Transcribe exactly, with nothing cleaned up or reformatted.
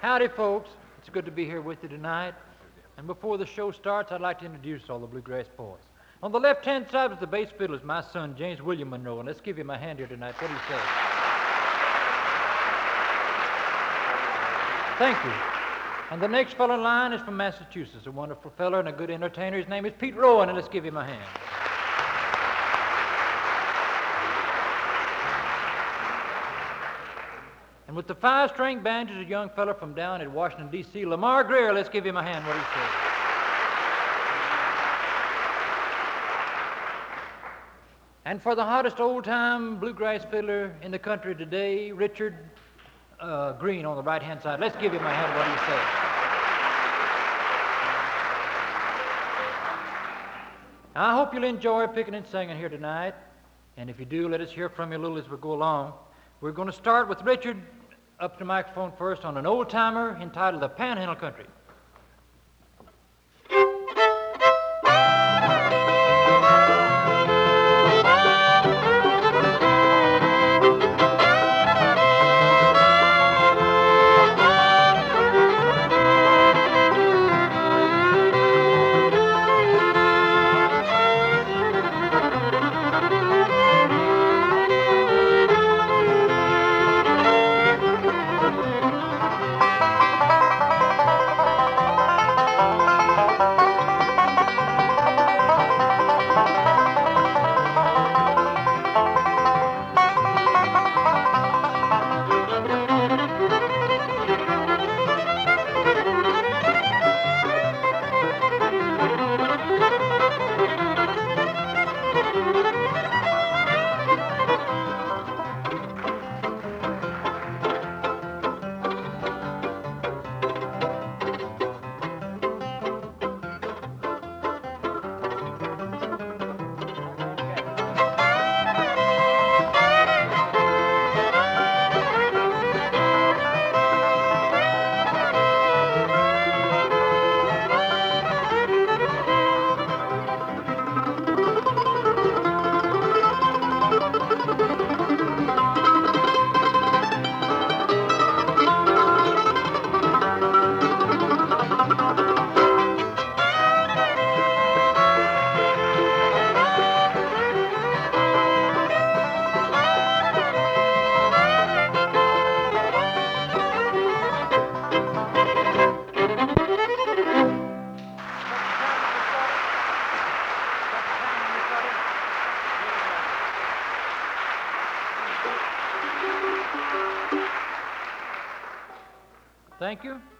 Howdy, folks. It's good to be here with you tonight. And before the show starts, I'd like to introduce all the Bluegrass Boys. On the left-hand side of the bass fiddle is my son, James William Monroe, and let's give him a hand here tonight. What do you say? Thank you. And the next fellow in line is from Massachusetts, a wonderful fellow and a good entertainer. His name is Pete Rowan, and let's give him a hand. And with the five-string band is a young fellow from down at Washington, D C, Lamar Greer. Let's give him a hand. What do you say? And for the hottest old-time bluegrass fiddler in the country today, Richard uh, Green on the right-hand side. Let's give him a hand. What do you say? I hope you'll enjoy picking and singing here tonight. And if you do, let us hear from you a little as we go along. We're going to start with Richard up to the microphone first on an old-timer entitled The Panhandle Country. Thank you.